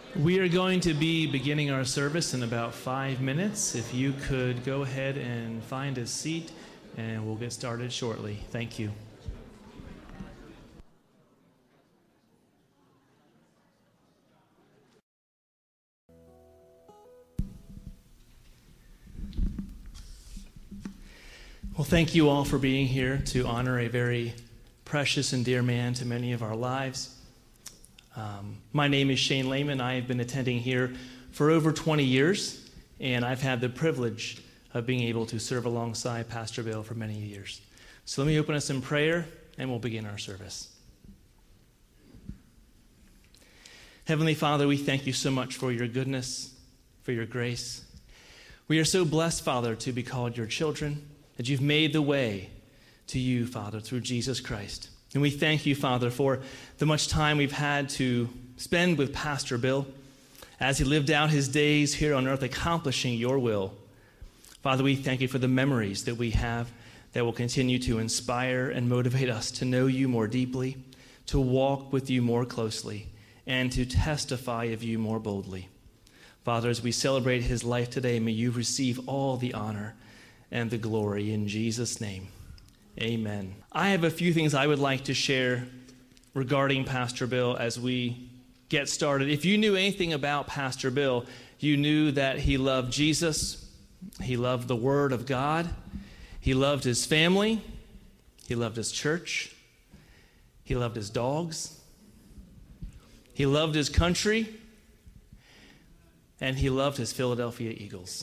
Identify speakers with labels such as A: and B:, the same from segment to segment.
A: We are going to be beginning our service in about 5 minutes. If you could go ahead and find a seat, and we'll get started shortly. Thank you. Well, thank you all for being here to honor a very precious and dear man to many of our lives. My name is Shane Lehman. I have been attending here for over 20 years, and I've had the privilege of being able to serve alongside Pastor Bill for many years. So let me open us in prayer, and we'll begin our service. Heavenly Father, we thank you so much for your goodness, for your grace. We are so blessed, Father, to be called your children, that you've made the way to you, Father, through Jesus Christ. And we thank you, Father, for the much time we've had to spend with Pastor Bill as he lived out his days here on earth accomplishing your will. Father, we thank you for the memories that we have that will continue to inspire and motivate us to know you more deeply, to walk with you more closely, and to testify of you more boldly. Father, as we celebrate his life today, may you receive all the honor and the glory in Jesus' name. Amen. I have a few things I would like to share regarding Pastor Bill as we get started. If you knew anything about Pastor Bill, you knew that he loved Jesus, he loved the Word of God, he loved his family, he loved his church, he loved his dogs, he loved his country, and he loved his Philadelphia Eagles.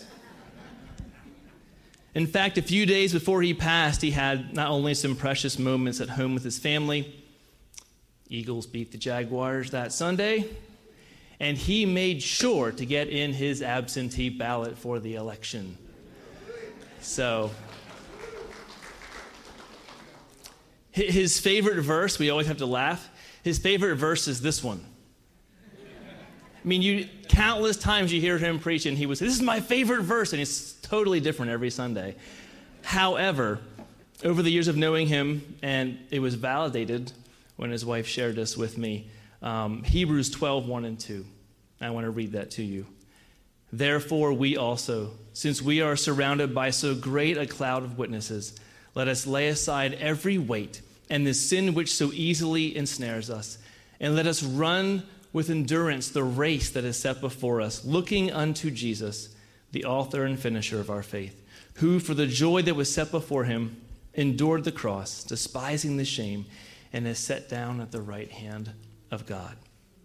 A: In fact, a few days before he passed, he had not only some precious moments at home with his family. Eagles beat the Jaguars that Sunday, and he made sure to get in his absentee ballot for the election. So, his favorite verse, we always have to laugh, his favorite verse is this one. I mean, countless times you hear him preach, and he would say, "This is my favorite verse," and it's totally different every Sunday. However, over the years of knowing him, and it was validated when his wife shared this with me, Hebrews 12, 1 and 2. I want to read that to you. "Therefore we also, since we are surrounded by so great a cloud of witnesses, let us lay aside every weight and the sin which so easily ensnares us, and let us run with endurance the race that is set before us, looking unto Jesus, the author and finisher of our faith, who for the joy that was set before him endured the cross, despising the shame, and is set down at the right hand of God."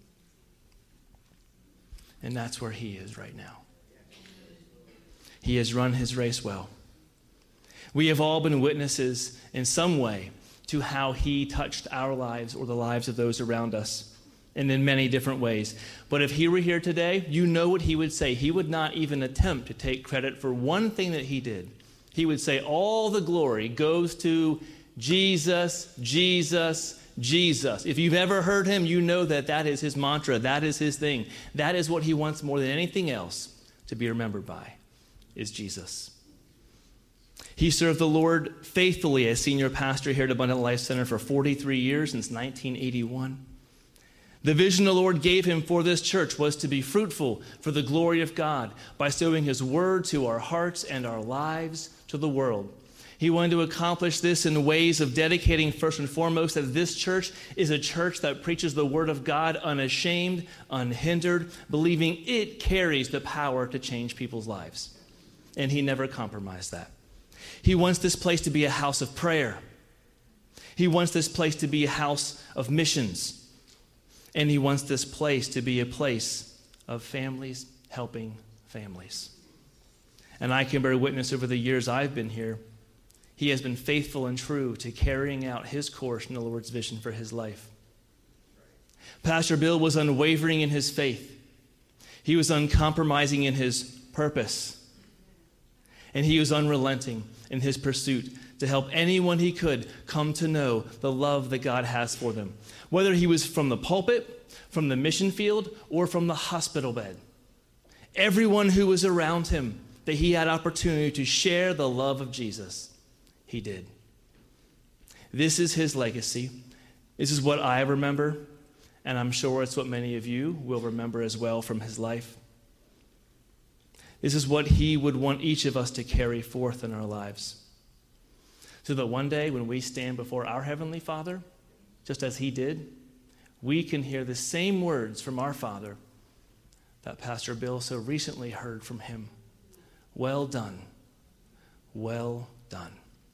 A: And that's where he is right now. He has run his race well. We have all been witnesses in some way to how he touched our lives or the lives of those around us, and in many different ways. But if he were here today, you know what he would say. He would not even attempt to take credit for one thing that he did. He would say, all the glory goes to Jesus, Jesus, Jesus. If you've ever heard him, you know that that is his mantra. That is his thing. That is what he wants more than anything else to be remembered by, is Jesus. He served the Lord faithfully as senior pastor here at Abundant Life Center for 43 years, since 1981. The vision the Lord gave him for this church was to be fruitful for the glory of God by sowing his word to our hearts and our lives to the world. He wanted to accomplish this in ways of dedicating first and foremost that this church is a church that preaches the word of God unashamed, unhindered, believing it carries the power to change people's lives. And he never compromised that. He wants this place to be a house of prayer. He wants this place to be a house of missions. And he wants this place to be a place of families helping families. And I can bear witness over the years I've been here, he has been faithful and true to carrying out his course in the Lord's vision for his life. Pastor Bill was unwavering in his faith. He was uncompromising in his purpose. And he was unrelenting in his pursuit to help anyone he could come to know the love that God has for them, whether he was from the pulpit, from the mission field, or from the hospital bed. Everyone who was around him, that he had opportunity to share the love of Jesus, he did. This is his legacy. This is what I remember, and I'm sure it's what many of you will remember as well from his life. This is what he would want each of us to carry forth in our lives, so that one day when we stand before our Heavenly Father, just as he did, we can hear the same words from our Father that Pastor Bill so recently heard from him. Well done, well done.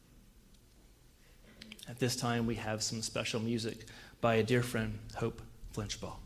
A: At this time, we have some special music by a dear friend, Hope Flinchball.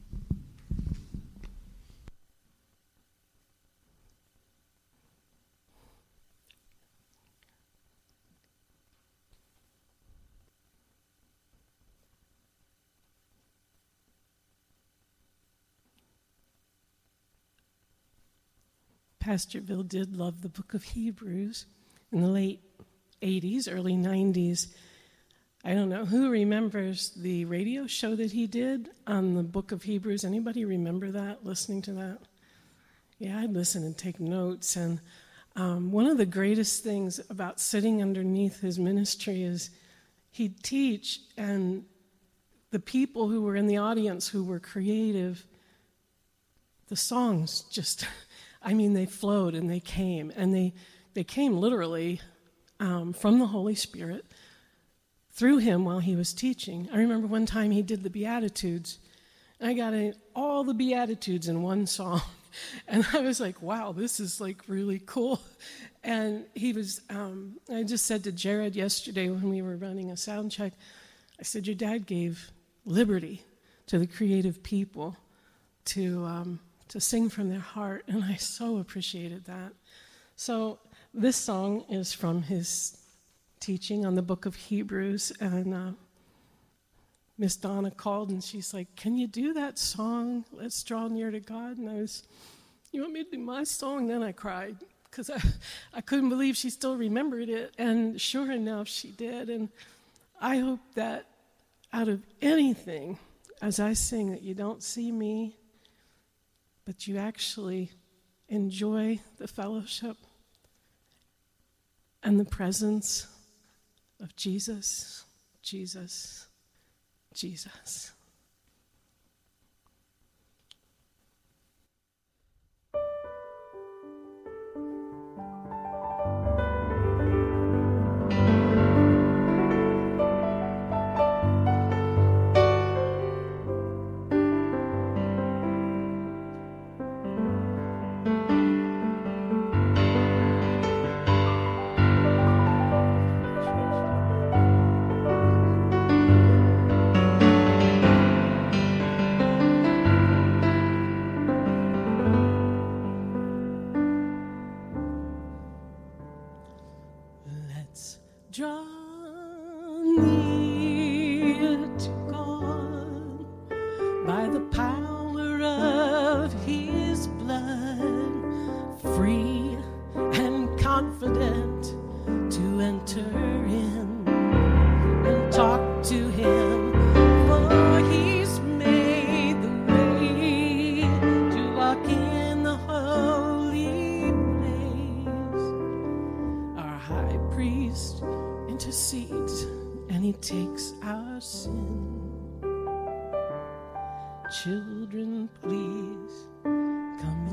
B: Pastor Bill did love the book of Hebrews in the late 80s, early 90s. I don't know who remembers the radio show that he did on the book of Hebrews. Anybody remember that, listening to that? Yeah, I'd listen and take notes. And one of the greatest things about sitting underneath his ministry is he'd teach, and the people who were in the audience who were creative, the songs just... they flowed and they came. And they came literally from the Holy Spirit through him while he was teaching. I remember one time he did the Beatitudes. And I got all the Beatitudes in one song. And I was like, wow, this is like really cool. And he was, I just said to Jared yesterday when we were running a sound check, I said, your dad gave liberty to the creative people to sing from their heart, and I so appreciated that. So this song is from his teaching on the book of Hebrews, and Miss Donna called, and she's like, can you do that song, Let's Draw Near to God? And you want me to do my song? Then I cried, because I couldn't believe she still remembered it, and sure enough, she did. And I hope that out of anything, as I sing, that you don't see me, but you actually enjoy the fellowship and the presence of Jesus, Jesus, Jesus. Draw near to God by the power of his blood, free and confident to enter in and talk to him, for he's made the way to walk in the holy place. Our high priest intercedes, and he takes our sin. Children, please come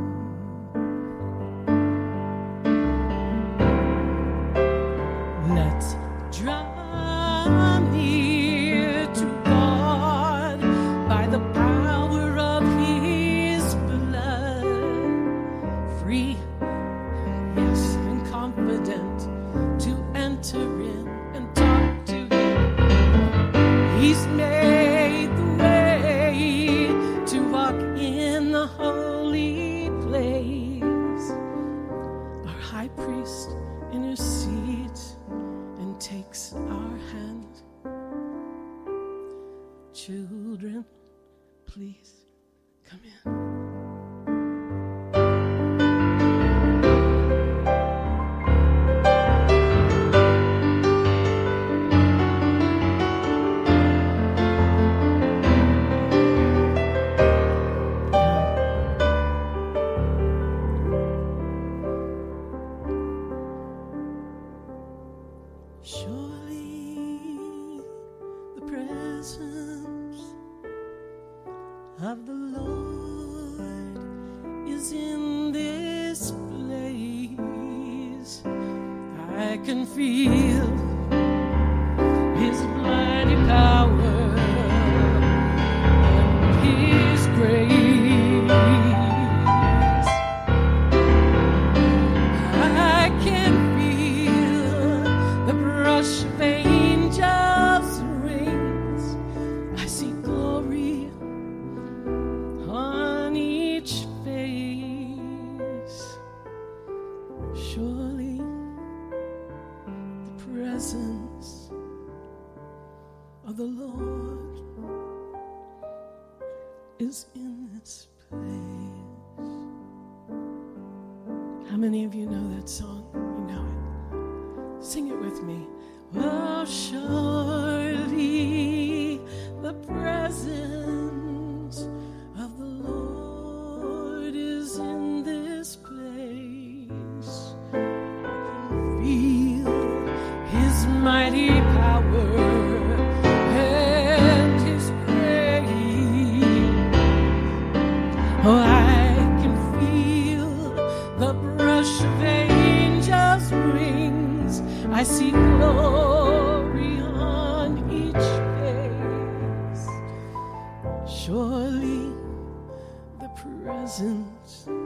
B: in. Let's draw near to God by the power of his blood, free, yes, and confident to enter in and talk to him. He's made the way to walk in the holy place. Our high priest intercedes and takes our hand. Children, please come in. Surely the presence is in this place. I can feel His mighty power and His grace. I can feel the brush of angels' wings. I see glory on each face. Surely the presence of the Lord is in this place. How many of you know that song? You know it. Sing it with me. Oh, surely the presence of the Lord is in this place. I can feel His mighty power and His grace. Oh, I can feel the brush of angels' wings. I see glory on each face. Surely the presence